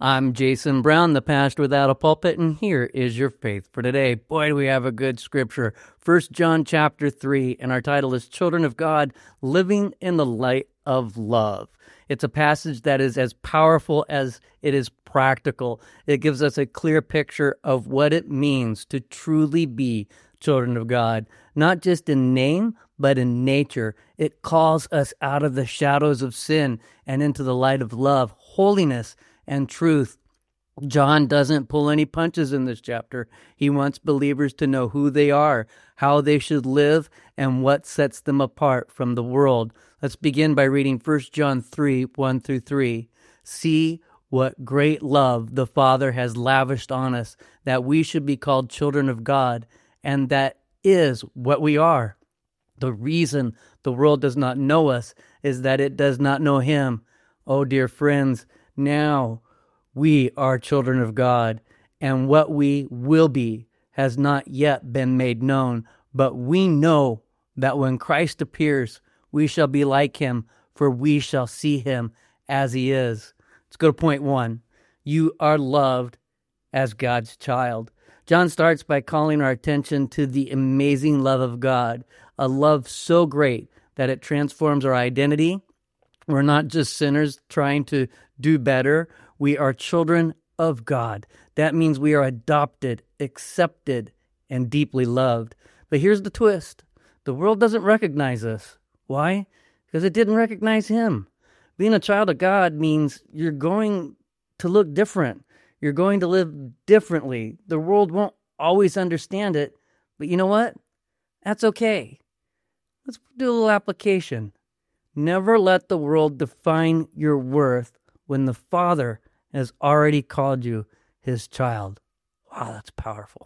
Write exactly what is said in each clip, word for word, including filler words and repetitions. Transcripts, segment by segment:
I'm Jason Brown, the pastor without a pulpit, and here is your faith for today. Boy, do we have a good scripture. First John chapter three, and our title is Children of God, Living in the Light of Love. It's a passage that is as powerful as it is practical. It gives us a clear picture of what it means to truly be children of God, not just in name, but in nature. It calls us out of the shadows of sin and into the light of love, holiness, and truth. John doesn't pull any punches in this chapter. He wants believers to know who they are, how they should live, and what sets them apart from the world. Let's begin by reading First John three, one through three. See what great love the Father has lavished on us, that we should be called children of God, and that is what we are. The reason the world does not know us is that it does not know Him. Oh, dear friends, now we are children of God, and what we will be has not yet been made known. But we know that when Christ appears, we shall be like Him, for we shall see Him as He is. Let's go to point one. You are loved as God's child. John starts by calling our attention to the amazing love of God, a love so great that it transforms our identity. We're not just sinners trying to do better. We are children of God. That means we are adopted, accepted, and deeply loved. But here's the twist. The world doesn't recognize us. Why? Because it didn't recognize Him. Being a child of God means you're going to look different. You're going to live differently. The world won't always understand it, but you know what? That's okay. Let's do a little application. Never let the world define your worth when the Father has already called you His child. Wow, that's powerful.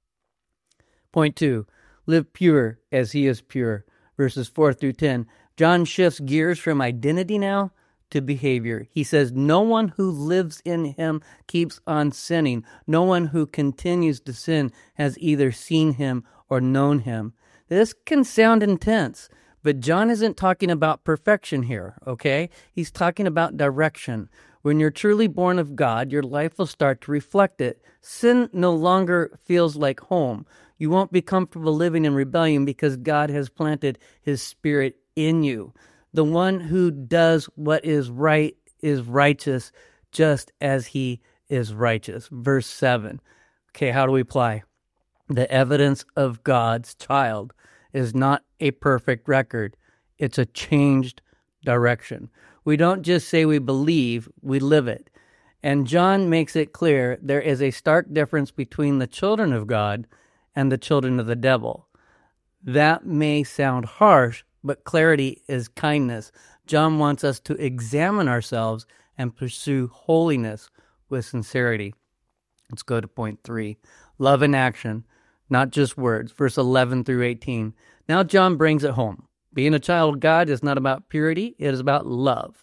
Point two, live pure as He is pure. Verses four through ten. John shifts gears from identity now to behavior. He says, no one who lives in Him keeps on sinning. No one who continues to sin has either seen Him or known Him. This can sound intense, but John isn't talking about perfection here, okay? He's talking about direction. When you're truly born of God, your life will start to reflect it. Sin no longer feels like home. You won't be comfortable living in rebellion because God has planted His Spirit in you. The one who does what is right is righteous, just as He is righteous. Verse seven. Okay, how do we apply? The evidence of God's child is not a perfect record. It's a changed direction. We don't just say we believe, we live it. And John makes it clear there is a stark difference between the children of God and the children of the devil. That may sound harsh, but clarity is kindness. John wants us to examine ourselves and pursue holiness with sincerity. Let's go to point three. Love in action, not just words. Verse eleven through eighteen. Now John brings it home. Being a child of God is not about purity, it is about love.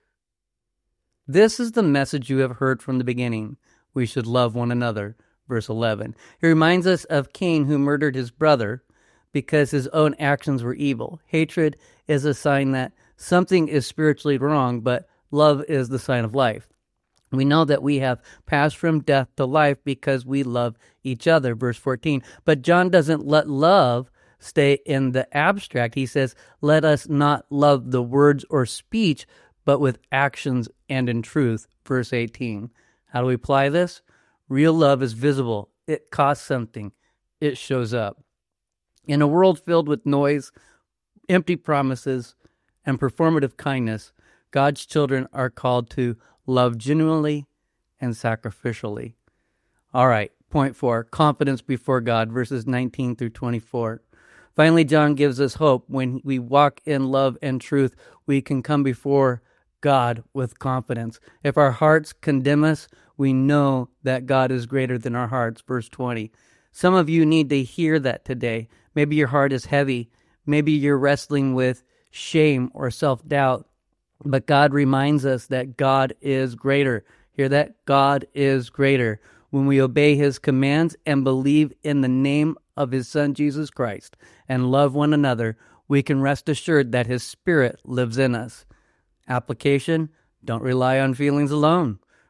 This is the message you have heard from the beginning. We should love one another. Verse eleven. He reminds us of Cain, who murdered his brother because his own actions were evil. Hatred is a sign that something is spiritually wrong, but love is the sign of life. We know that we have passed from death to life because we love each other. Verse fourteen. But John doesn't let love stay in the abstract. He says, let us not love the words or speech, but with actions and in truth. Verse eighteen. How do we apply this? Real love is visible. It costs something. It shows up. In a world filled with noise, empty promises, and performative kindness, God's children are called to love genuinely and sacrificially. All right, point four, confidence before God, verses nineteen through twenty-four. Finally, John gives us hope. When we walk in love and truth, we can come before God with confidence. If our hearts condemn us, we know that God is greater than our hearts. Verse twenty. Some of you need to hear that today. Maybe your heart is heavy. Maybe you're wrestling with shame or self-doubt. But God reminds us that God is greater. Hear that? God is greater. When we obey His commands and believe in the name of His Son, Jesus Christ, and love one another, we can rest assured that His Spirit lives in us. Application: don't rely on feelings alone.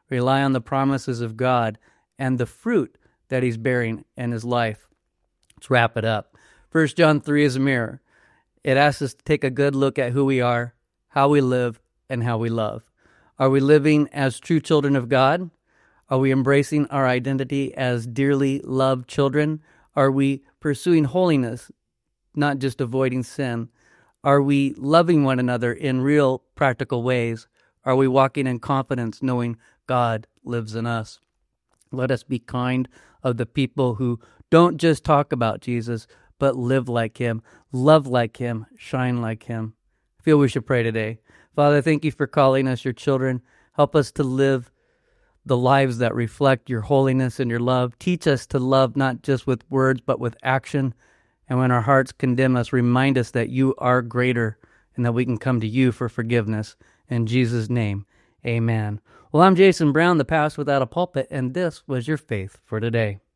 rely on the promises of God and the fruit that he's bearing in his life. Let's wrap it up. First John three is a mirror. It asks us to take a good look at who we are, how we live, and how we love. Are we living as true children of God? Are we embracing our identity as dearly loved children? Are we pursuing holiness, not just avoiding sin? Are we loving one another in real practical ways? Are we walking in confidence knowing God lives in us? Let us be kind of the people who don't just talk about Jesus, but live like him, love like him, shine like him. I feel we should pray today. Father, thank you for calling us your children. Help us to live the lives that reflect your holiness and your love. Teach us to love not just with words, but with action. And when our hearts condemn us, remind us that you are greater and that we can come to you for forgiveness. In Jesus' name, amen. Well, I'm Jason Brown, the pastor without a pulpit, and this was your Faith for Today.